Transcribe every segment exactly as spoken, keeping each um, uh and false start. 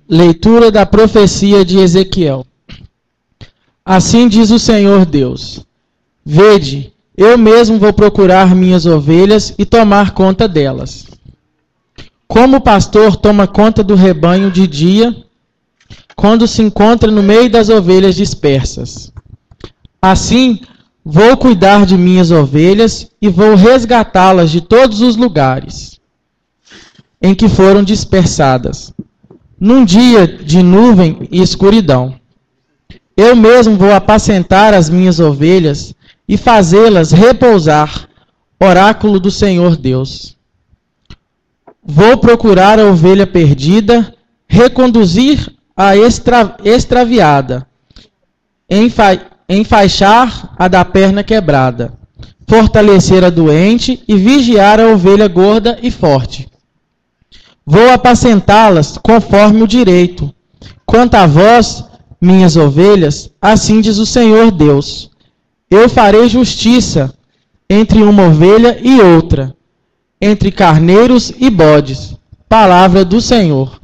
Leitura da profecia de Ezequiel. Assim diz o Senhor Deus: Vede, eu mesmo vou procurar minhas ovelhas e tomar conta delas. Como o pastor toma conta do rebanho de dia, quando se encontra no meio das ovelhas dispersas. Assim, vou cuidar de minhas ovelhas e vou resgatá-las de todos os lugares em que foram dispersadas, num dia de nuvem e escuridão. Eu mesmo vou apacentar as minhas ovelhas e fazê-las repousar, oráculo do Senhor Deus. Vou procurar a ovelha perdida, reconduzir a extra, extraviada, enfa, enfaixar a da perna quebrada, fortalecer a doente e vigiar a ovelha gorda e forte. Vou apacentá-las conforme o direito. Quanto a vós, minhas ovelhas, assim diz o Senhor Deus: eu farei justiça entre uma ovelha e outra, entre carneiros e bodes. Palavra do Senhor.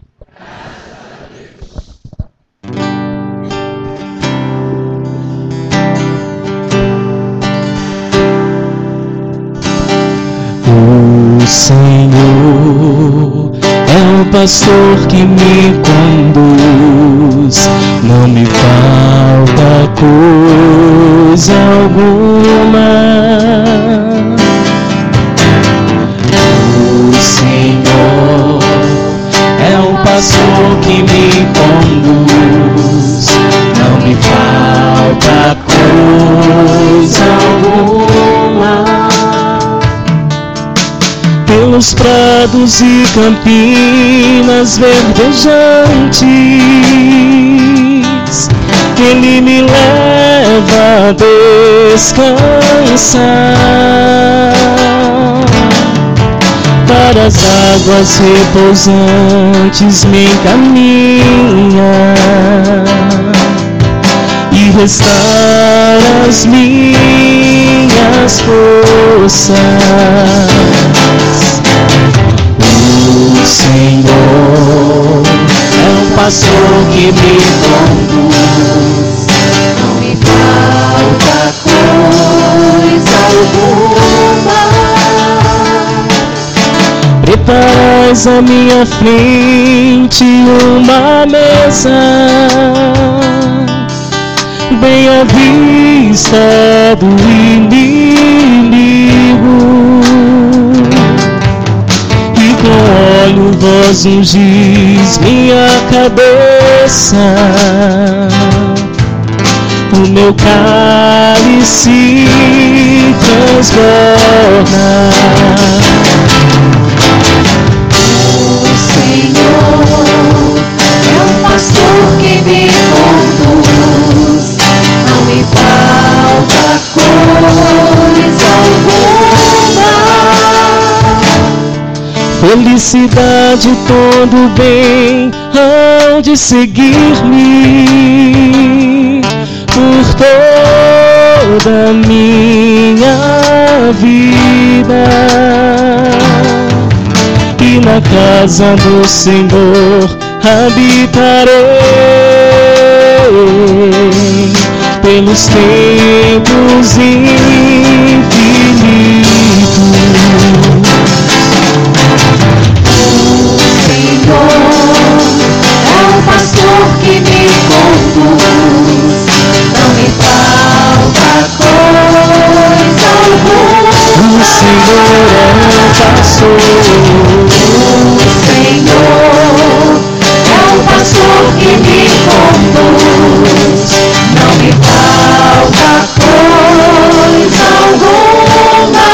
O Senhor é o pastor que me conduz, não me falta coisa alguma. O Senhor é o pastor que me conduz, não me falta coisa alguma. Pelos prados e campinas verdejantes, Ele me leva a descansar. Para as águas repousantes me encaminha e restaura as minhas forças. O Senhor é um pastor que me conduz, não me falta coisa alguma. Preparais à minha frente uma mesa, bem à vista do inimigo. Com óleo vós ungis minha cabeça, o meu cálice transborda. O Senhor é um pastor que me conduz, não me falta coisa alguma. Felicidade, todo bem hão de seguir-me por toda a minha vida, e na casa do Senhor habitarei pelos tempos infinitos. É o pastor que me conduz, não me falta coisa alguma. O Senhor é o pastor. O Senhor é o pastor que me conduz, não me falta coisa alguma.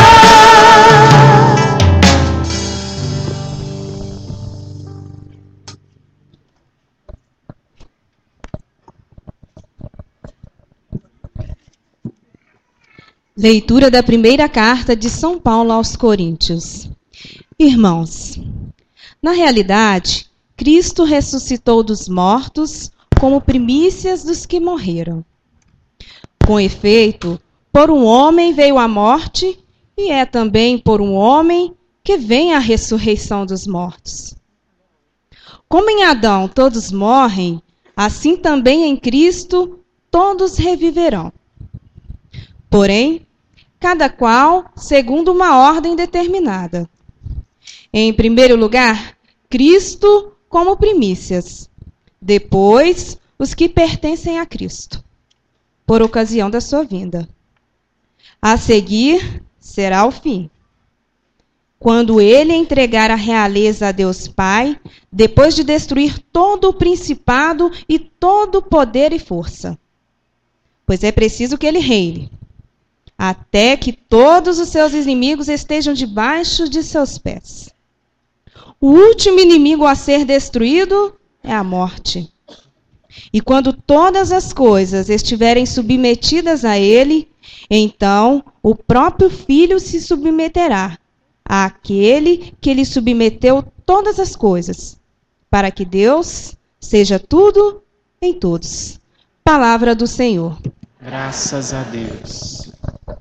Leitura da primeira carta de São Paulo aos Coríntios. Irmãos, na realidade, Cristo ressuscitou dos mortos como primícias dos que morreram. Com efeito, por um homem veio a morte, e é também por um homem que vem a ressurreição dos mortos. Como em Adão todos morrem, assim também em Cristo todos reviverão. Porém, cada qual segundo uma ordem determinada. Em primeiro lugar, Cristo como primícias. Depois, os que pertencem a Cristo, por ocasião da sua vinda. A seguir, será o fim, quando ele entregar a realeza a Deus Pai, depois de destruir todo o principado e todo o poder e força. Pois é preciso que ele reine, até que todos os seus inimigos estejam debaixo de seus pés. O último inimigo a ser destruído é a morte. E quando todas as coisas estiverem submetidas a ele, então o próprio Filho se submeterá àquele que lhe submeteu todas as coisas, para que Deus seja tudo em todos. Palavra do Senhor. Graças a Deus.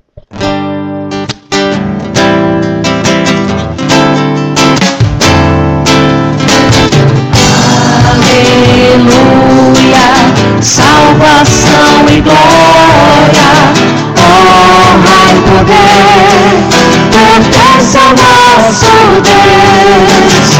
Aleluia, salvação e glória, honra e poder, pertence ao nosso Deus.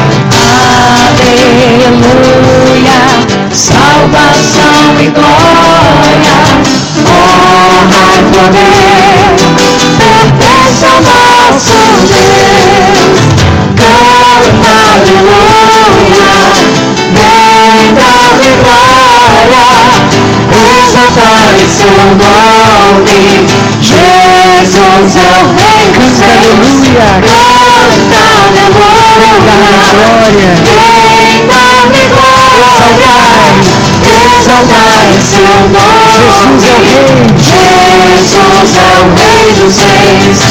Aleluia, salvação e glória, honra e poder, pertence ao nosso Deus. Canta aleluia, vem dar-lhe glória, exaltai seu nome, Jesus é o Rei dos Reis. Canta aleluia, vem dar-lhe glória, exaltai seu nome, Jesus é o Rei dos Reis.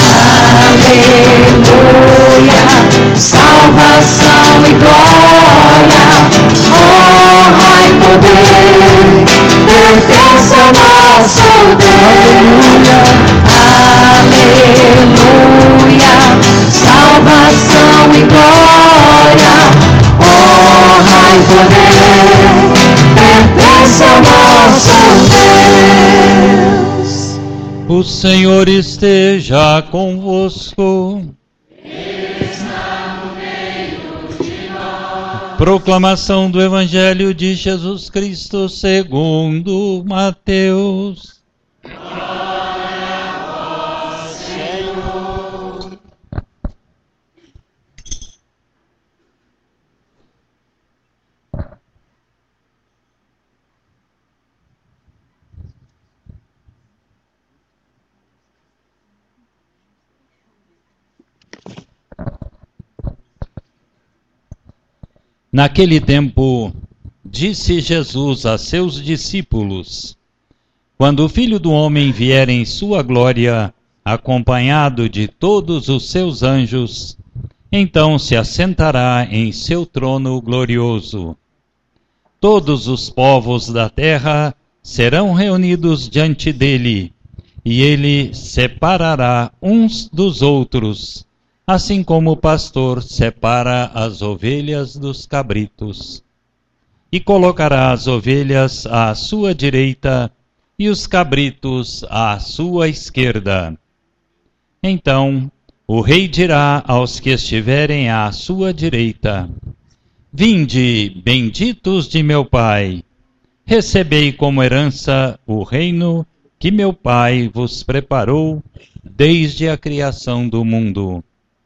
Aleluia, salvação e glória, honra e poder, pertence ao nosso Deus. Aleluia, salvação e glória, honra e poder, pertence ao nosso Deus. O Senhor esteja convosco. Está no meio de nós. Proclamação do Evangelho de Jesus Cristo segundo Mateus. Glória a vós, Senhor. Naquele tempo, disse Jesus a seus discípulos: quando o Filho do Homem vier em sua glória, acompanhado de todos os seus anjos, então se assentará em seu trono glorioso. Todos os povos da terra serão reunidos diante dele, e ele separará uns dos outros, assim como o pastor separa as ovelhas dos cabritos. E colocará as ovelhas à sua direita e os cabritos à sua esquerda. Então o rei dirá aos que estiverem à sua direita: vinde, benditos de meu Pai, recebei como herança o reino que meu Pai vos preparou desde a criação do mundo.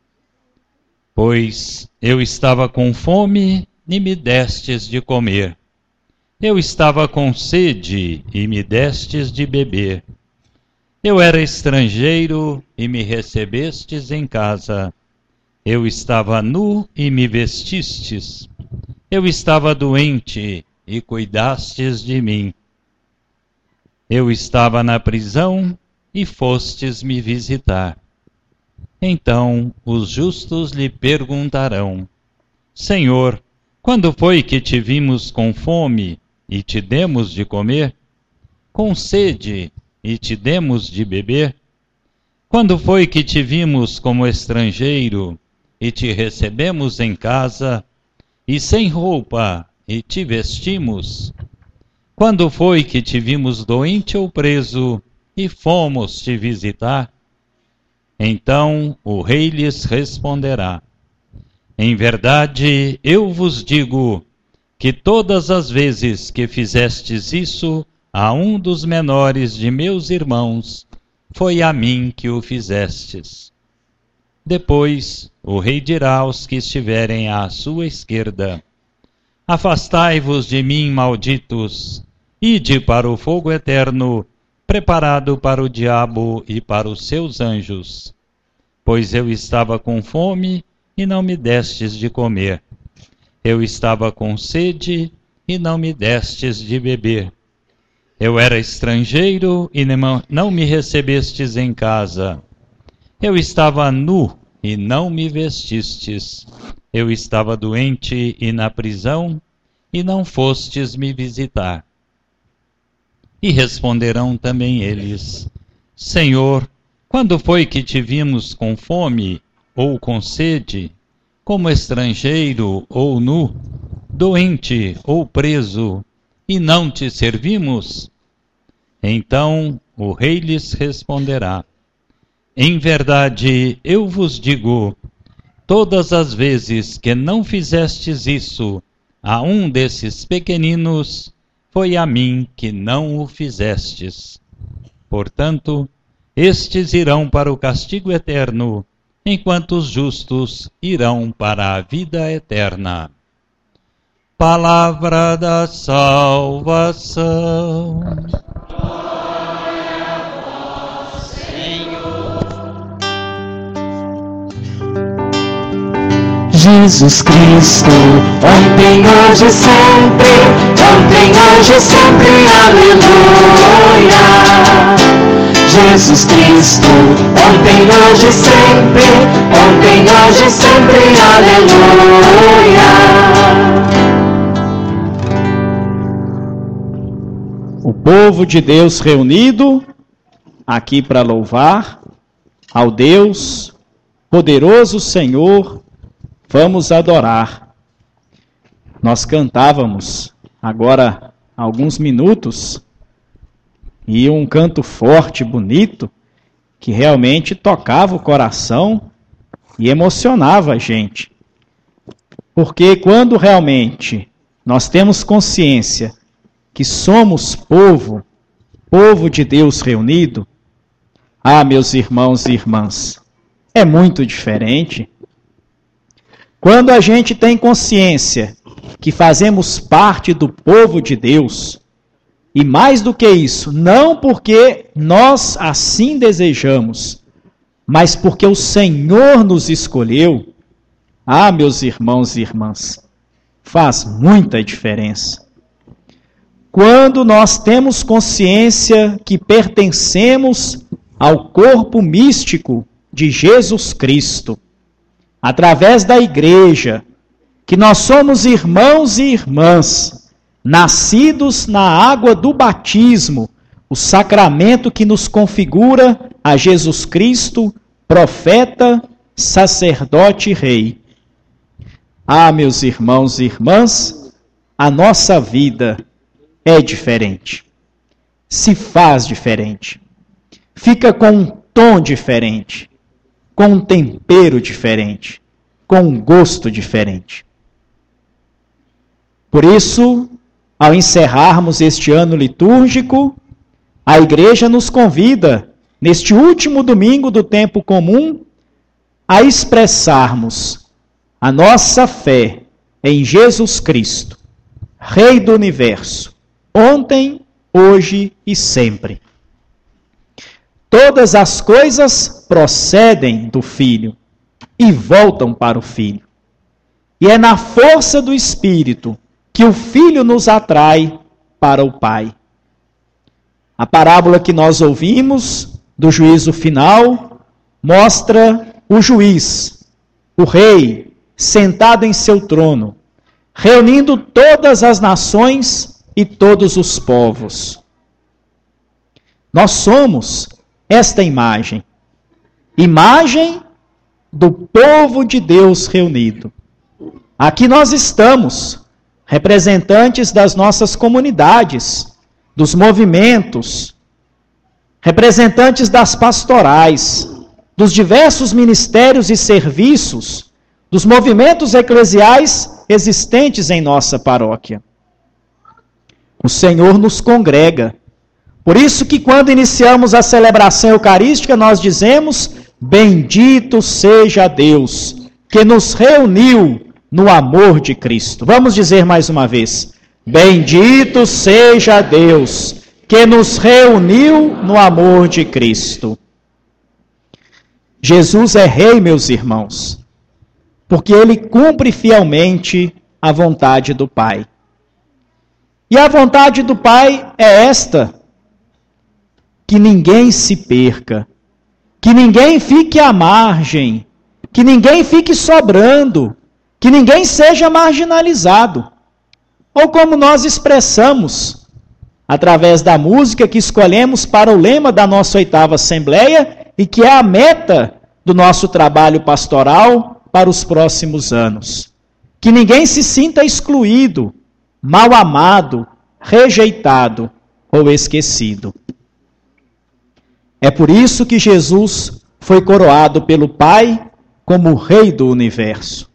Pois eu estava com fome e me destes de comer. Eu estava com sede e me destes de beber. Eu era estrangeiro e me recebestes em casa. Eu estava nu e me vestistes. Eu estava doente e cuidastes de mim. Eu estava na prisão e fostes me visitar. Então os justos lhe perguntarão: Senhor, quando foi que te vimos com fome e te demos de comer? Com sede e te demos de beber? Quando foi que te vimos como estrangeiro e te recebemos em casa? e sem roupa, e te vestimos? Quando foi que te vimos doente ou preso, e fomos te visitar? Então o rei lhes responderá: em verdade, eu vos digo que todas as vezes que fizestes isso a um dos menores de meus irmãos, foi a mim que o fizestes. Depois o rei dirá aos que estiverem à sua esquerda: afastai-vos de mim, malditos, ide para o fogo eterno, preparado para o diabo e para os seus anjos. Pois eu estava com fome e não me destes de comer. Eu estava com sede e não me destes de beber. Eu era estrangeiro e não me recebestes em casa. Eu estava nu e não me vestistes. Eu estava doente e na prisão e não fostes me visitar. E responderão também eles: Senhor, quando foi que te vimos com fome ou com sede, como estrangeiro ou nu, doente ou preso, e não te servimos? Então o rei lhes responderá: em verdade, eu vos digo, todas as vezes que não fizestes isso a um desses pequeninos, foi a mim que não o fizestes. Portanto, estes irão para o castigo eterno, enquanto os justos irão para a vida eterna. Palavra da salvação. Glória a vós, Senhor. Jesus Cristo, ontem, hoje, sempre, ontem, hoje, sempre, aleluia. Jesus Cristo, ontem, hoje, sempre, ontem, hoje, sempre, aleluia. O povo de Deus reunido aqui para louvar ao Deus poderoso Senhor, vamos adorar. Nós cantávamos agora há alguns minutos e um canto forte, bonito, que realmente tocava o coração e emocionava a gente. Porque quando realmente nós temos consciência que somos povo, povo de Deus reunido, ah, meus irmãos e irmãs, é muito diferente. Quando a gente tem consciência que fazemos parte do povo de Deus, e mais do que isso, não porque nós assim desejamos, mas porque o Senhor nos escolheu, ah, meus irmãos e irmãs, faz muita diferença. Quando nós temos consciência que pertencemos ao corpo místico de Jesus Cristo, através da igreja, que nós somos irmãos e irmãs, nascidos na água do batismo, o sacramento que nos configura a Jesus Cristo, profeta, sacerdote e rei. Ah, meus irmãos e irmãs, a nossa vida é diferente, se faz diferente, fica com um tom diferente, com um tempero diferente, com um gosto diferente. Por isso, ao encerrarmos este ano litúrgico, a igreja nos convida, neste último domingo do tempo comum, a expressarmos a nossa fé em Jesus Cristo, Rei do Universo, ontem, hoje e sempre. Todas as coisas procedem do Filho e voltam para o Filho. E é na força do Espírito que o Filho nos atrai para o Pai. A parábola que nós ouvimos do juízo final mostra o juiz, o rei, sentado em seu trono, reunindo todas as nações e todos os povos. Nós somos esta imagem, imagem do povo de Deus reunido. Aqui nós estamos, representantes das nossas comunidades, dos movimentos, representantes das pastorais, dos diversos ministérios e serviços, dos movimentos eclesiais existentes em nossa paróquia. O Senhor nos congrega. Por isso que quando iniciamos a celebração eucarística, nós dizemos: bendito seja Deus, que nos reuniu no amor de Cristo. Vamos dizer mais uma vez: bendito seja Deus, que nos reuniu no amor de Cristo. Jesus é rei, meus irmãos, porque ele cumpre fielmente a vontade do Pai. E a vontade do Pai é esta: que ninguém se perca, que ninguém fique à margem, que ninguém fique sobrando, que ninguém seja marginalizado. Ou como nós expressamos, através da música que escolhemos para o lema da nossa oitava Assembleia, e que é a meta do nosso trabalho pastoral para os próximos anos. Que ninguém se sinta excluído, mal amado, rejeitado ou esquecido. É por isso que Jesus foi coroado pelo Pai como o Rei do Universo.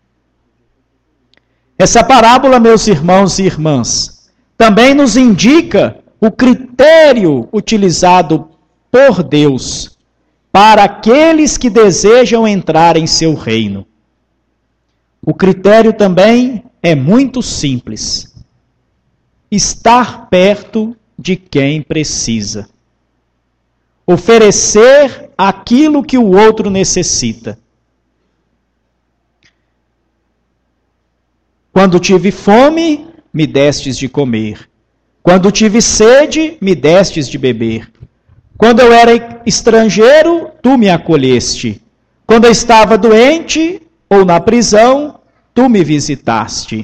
Essa parábola, meus irmãos e irmãs, também nos indica o critério utilizado por Deus para aqueles que desejam entrar em seu reino. O critério também é muito simples: estar perto de quem precisa. Oferecer aquilo que o outro necessita. Quando tive fome, me destes de comer. Quando tive sede, me destes de beber. Quando eu era estrangeiro, tu me acolheste. Quando eu estava doente ou na prisão, tu me visitaste.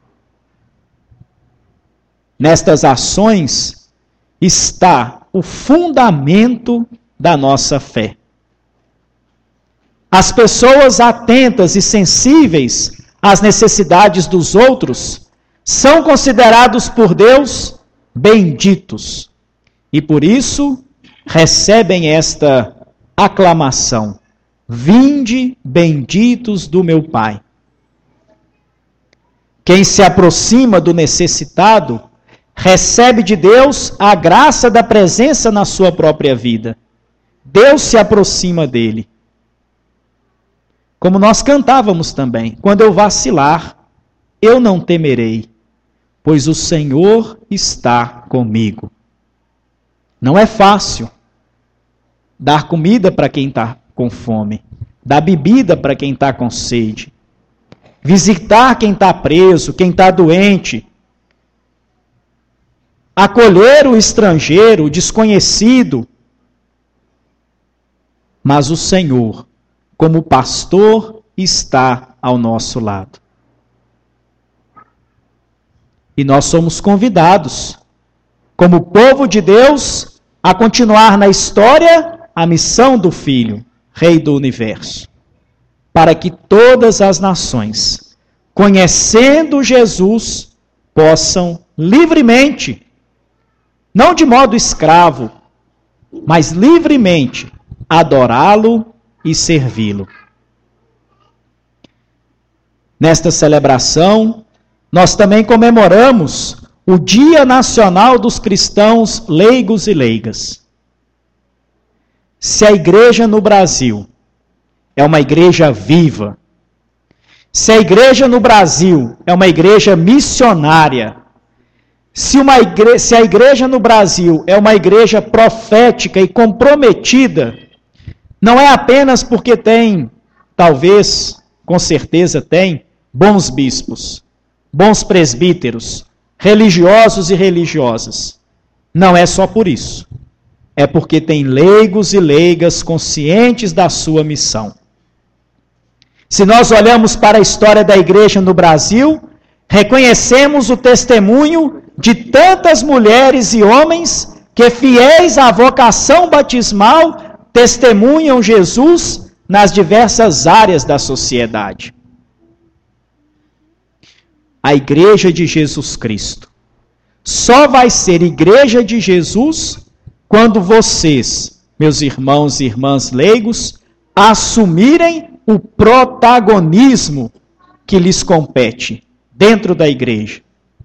Nestas ações está o fundamento da nossa fé. As pessoas atentas e sensíveis às necessidades dos outros são considerados por Deus benditos. E por isso recebem esta aclamação: vinde, benditos do meu Pai. Quem se aproxima do necessitado recebe de Deus a graça da presença na sua própria vida. Deus se aproxima dele. Como nós cantávamos também: quando eu vacilar, eu não temerei, pois o Senhor está comigo. Não é fácil dar comida para quem está com fome, dar bebida para quem está com sede, visitar quem está preso, quem está doente, acolher o estrangeiro, o desconhecido. Mas o Senhor, como pastor, está ao nosso lado. E nós somos convidados, como povo de Deus, a continuar na história a missão do Filho, Rei do Universo, para que todas as nações, conhecendo Jesus, possam livremente, não de modo escravo, mas livremente, adorá-lo e servi-lo. Nesta celebração, nós também comemoramos o Dia Nacional dos Cristãos Leigos e Leigas. Se a igreja no Brasil é uma igreja viva, se a igreja no Brasil é uma igreja missionária, se, uma igre... se a igreja no Brasil é uma igreja profética e comprometida, não é apenas porque tem, talvez, com certeza tem, bons bispos, bons presbíteros, religiosos e religiosas. Não é só por isso. É porque tem leigos e leigas conscientes da sua missão. Se nós olhamos para a história da igreja no Brasil, reconhecemos o testemunho de tantas mulheres e homens que, fiéis à vocação batismal, testemunham Jesus nas diversas áreas da sociedade. a igreja de Jesus Cristo. Só vai ser igreja de Jesus quando vocês, meus irmãos e irmãs leigos, assumirem o protagonismo que lhes compete dentro da igreja.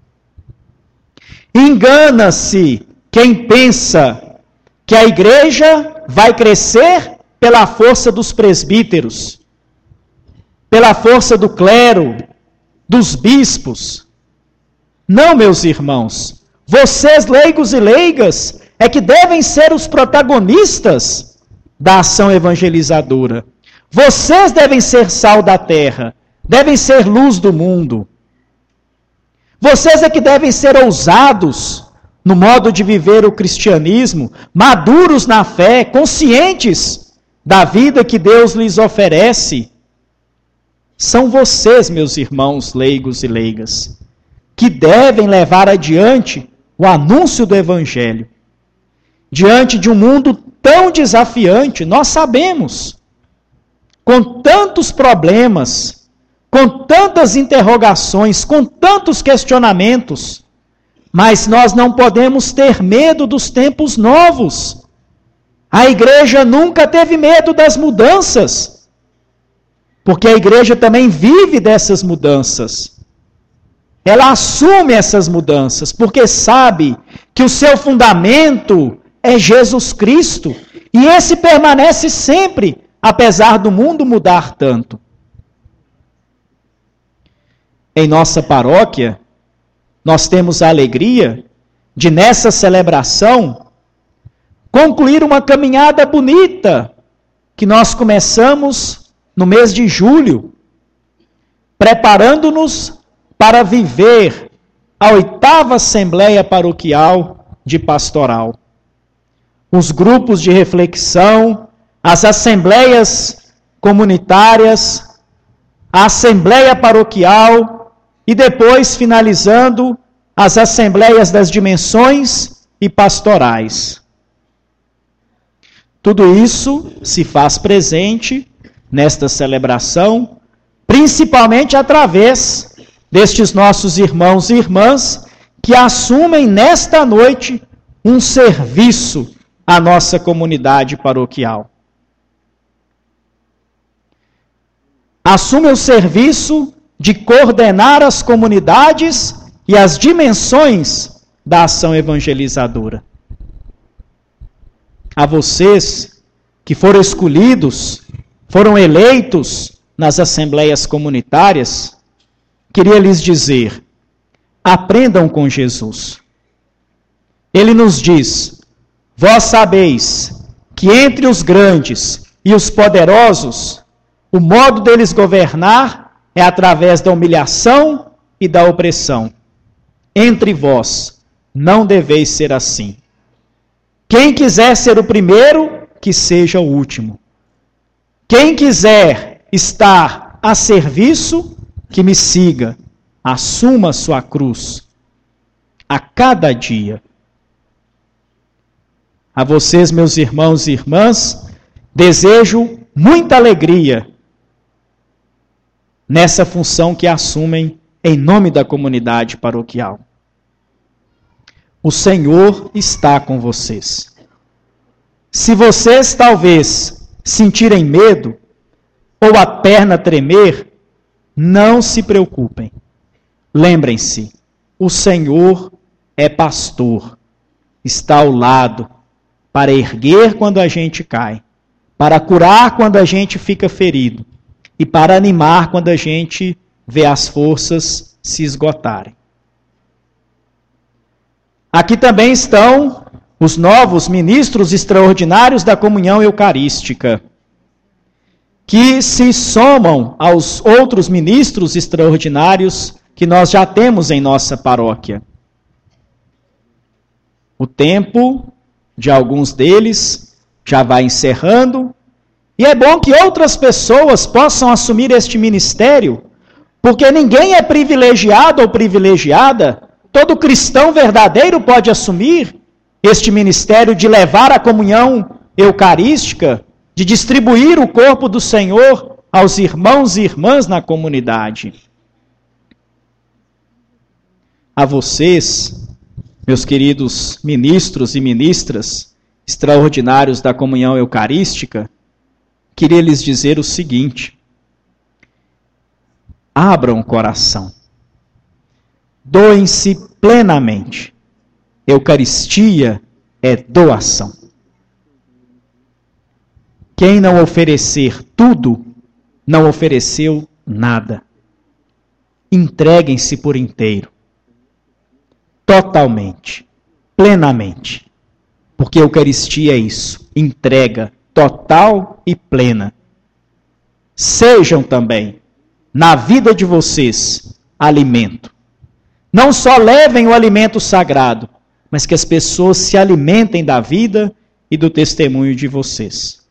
Engana-se quem pensa que a igreja vai crescer pela força dos presbíteros, pela força do clero, dos bispos. Não, meus irmãos, vocês leigos e leigas é que devem ser os protagonistas da ação evangelizadora. Vocês devem ser sal da terra, devem ser luz do mundo. Vocês é que devem ser ousados no modo de viver o cristianismo, maduros na fé, conscientes da vida que Deus lhes oferece. São vocês, meus irmãos leigos e leigas, que devem levar adiante o anúncio do Evangelho. Diante de um mundo tão desafiante, nós sabemos, com tantos problemas, com tantas interrogações, com tantos questionamentos, mas nós não podemos ter medo dos tempos novos. A igreja nunca teve medo das mudanças, porque a igreja também vive dessas mudanças. Ela assume essas mudanças, porque sabe que o seu fundamento é Jesus Cristo, e esse permanece sempre, apesar do mundo mudar tanto. Em nossa paróquia, nós temos a alegria de, nessa celebração, concluir uma caminhada bonita que nós começamos no mês de julho, preparando-nos para viver a oitava Assembleia Paroquial de Pastoral. Os grupos de reflexão, as assembleias comunitárias, a Assembleia Paroquial e depois, finalizando, as Assembleias das Dimensões e Pastorais. Tudo isso se faz presente nesta celebração, principalmente através destes nossos irmãos e irmãs que assumem nesta noite um serviço à nossa comunidade paroquial. Assumem o serviço de coordenar as comunidades e as dimensões da ação evangelizadora. A vocês que foram escolhidos, foram eleitos nas assembleias comunitárias, queria lhes dizer, aprendam com Jesus. Ele nos diz, vós sabeis que entre os grandes e os poderosos, o modo deles governar é através da humilhação e da opressão. Entre vós, não deveis ser assim. Quem quiser ser o primeiro, que seja o último. Quem quiser estar a serviço, que me siga. Assuma sua cruz a cada dia. A vocês, meus irmãos e irmãs, desejo muita alegria nessa função que assumem em nome da comunidade paroquial. O Senhor está com vocês. Se vocês talvez sentirem medo ou a perna tremer, não se preocupem. Lembrem-se, o Senhor é pastor, está ao lado para erguer quando a gente cai, para curar quando a gente fica ferido e para animar quando a gente vê as forças se esgotarem. Aqui também estão os novos ministros extraordinários da comunhão eucarística, que se somam aos outros ministros extraordinários que nós já temos em nossa paróquia. O tempo de alguns deles já vai encerrando, e é bom que outras pessoas possam assumir este ministério, porque ninguém é privilegiado ou privilegiada. Todo cristão verdadeiro pode assumir este ministério de levar a comunhão eucarística, de distribuir o corpo do Senhor aos irmãos e irmãs na comunidade. a vocês, meus queridos ministros e ministras extraordinários da comunhão eucarística, queria lhes dizer o seguinte: abram o coração, doem-se plenamente. Eucaristia é doação. Quem não oferecer tudo, não ofereceu nada. Entreguem-se por inteiro, totalmente, plenamente. Porque a Eucaristia é isso, entrega total e plena. Sejam também, na vida de vocês, alimento. Não só levem o alimento sagrado, mas que as pessoas se alimentem da vida e do testemunho de vocês.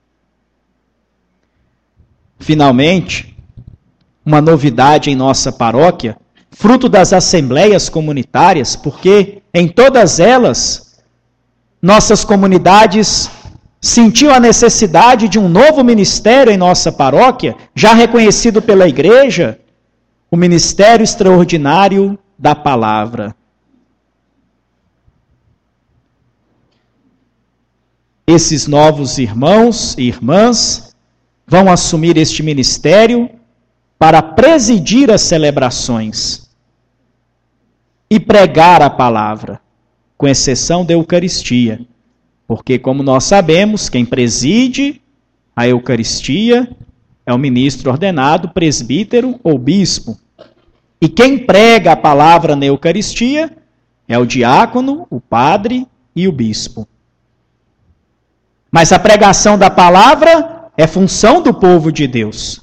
Finalmente, uma novidade em nossa paróquia, fruto das assembleias comunitárias, porque em todas elas, nossas comunidades sentiam a necessidade de um novo ministério em nossa paróquia, já reconhecido pela igreja, o ministério extraordinário da palavra. Esses novos irmãos e irmãs vão assumir este ministério para presidir as celebrações e pregar a palavra, com exceção da Eucaristia. Porque, como nós sabemos, quem preside a Eucaristia é o ministro ordenado, presbítero ou bispo. E quem prega a palavra na Eucaristia é o diácono, o padre e o bispo. Mas a pregação da palavra é função do povo de Deus.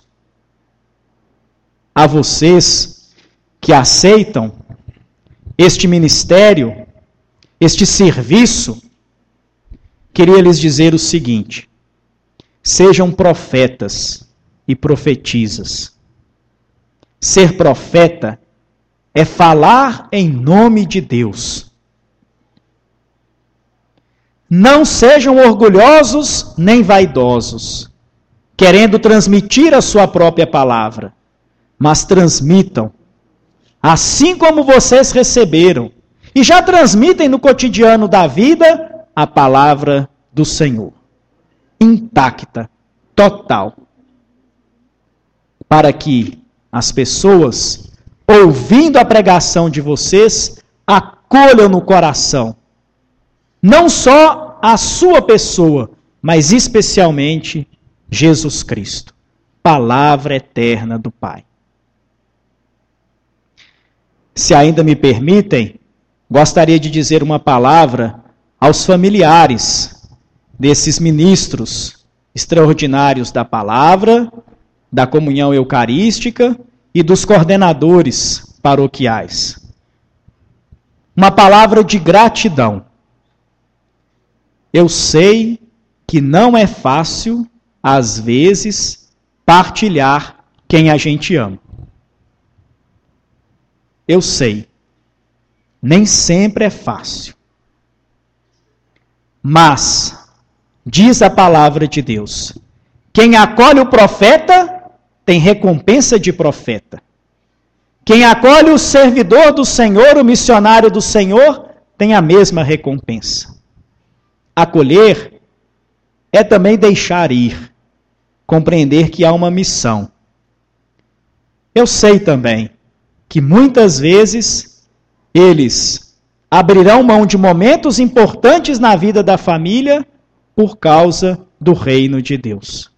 A vocês que aceitam este ministério, este serviço, queria lhes dizer o seguinte: sejam profetas e profetizas. Ser profeta é falar em nome de Deus. Não sejam orgulhosos nem vaidosos, querendo transmitir a sua própria palavra, mas transmitam, assim como vocês receberam, e já transmitem no cotidiano da vida a palavra do Senhor, intacta, total, para que as pessoas, ouvindo a pregação de vocês, acolham no coração não só a sua pessoa, mas especialmente Jesus Cristo, palavra eterna do Pai. Se ainda me permitem, gostaria de dizer uma palavra aos familiares desses ministros extraordinários da palavra, da comunhão eucarística e dos coordenadores paroquiais. Uma palavra de gratidão. Eu sei que não é fácil, às vezes, partilhar quem a gente ama. Eu sei, nem sempre é fácil. Mas, diz a palavra de Deus, quem acolhe o profeta tem recompensa de profeta. Quem acolhe o servidor do Senhor, o missionário do Senhor, tem a mesma recompensa. Acolher é também deixar ir, compreender que há uma missão. Eu sei também que muitas vezes eles abrirão mão de momentos importantes na vida da família por causa do reino de Deus.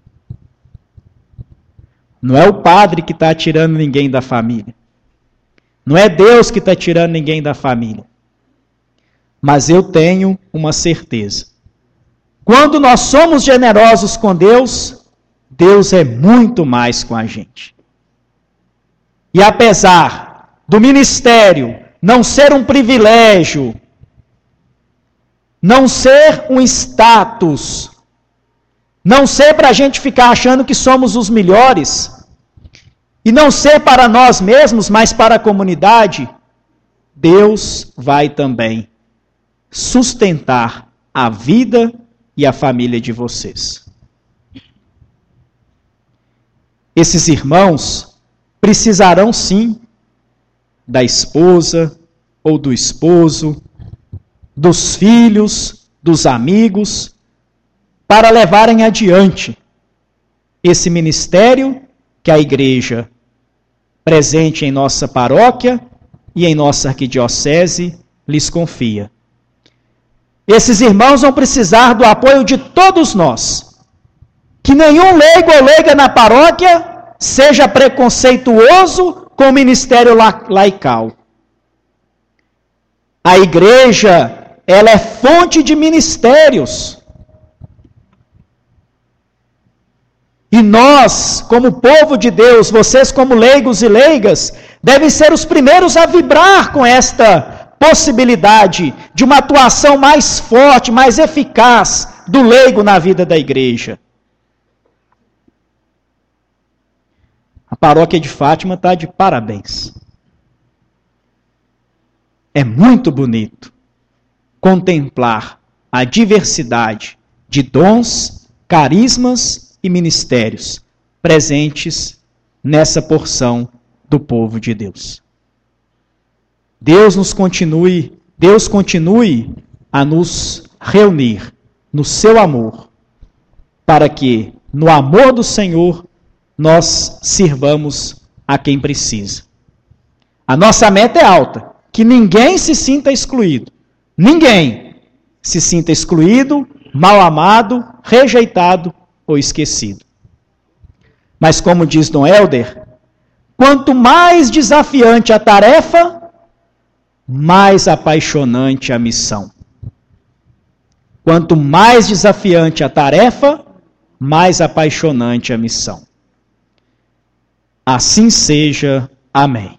Não é o padre que está tirando ninguém da família. Não é Deus que está tirando ninguém da família. Mas eu tenho uma certeza. Quando nós somos generosos com Deus, Deus é muito mais com a gente. E apesar do ministério não ser um privilégio, não ser um status, não ser para a gente ficar achando que somos os melhores, e não ser para nós mesmos, mas para a comunidade, Deus vai também sustentar a vida e a família de vocês. Esses irmãos precisarão sim da esposa ou do esposo, dos filhos, dos amigos, para levarem adiante esse ministério que a igreja presente em nossa paróquia e em nossa arquidiocese lhes confia. Esses irmãos vão precisar do apoio de todos nós. Que nenhum leigo ou leiga na paróquia seja preconceituoso com o ministério laical. A igreja, ela é fonte de ministérios. E nós, como povo de Deus, vocês como leigos e leigas, devem ser os primeiros a vibrar com esta possibilidade de uma atuação mais forte, mais eficaz do leigo na vida da igreja. A paróquia de Fátima está de parabéns. É muito bonito contemplar a diversidade de dons, carismas e ministérios presentes nessa porção do povo de Deus. Deus nos continue, Deus continue a nos reunir no seu amor, para que, no amor do Senhor, nós sirvamos a quem precisa. A nossa meta é alta, que ninguém se sinta excluído. Ninguém se sinta excluído, mal amado, rejeitado ou esquecido. Mas como diz Dom Helder, quanto mais desafiante a tarefa, mais apaixonante a missão. Quanto mais desafiante a tarefa, mais apaixonante a missão. Assim seja. Amém.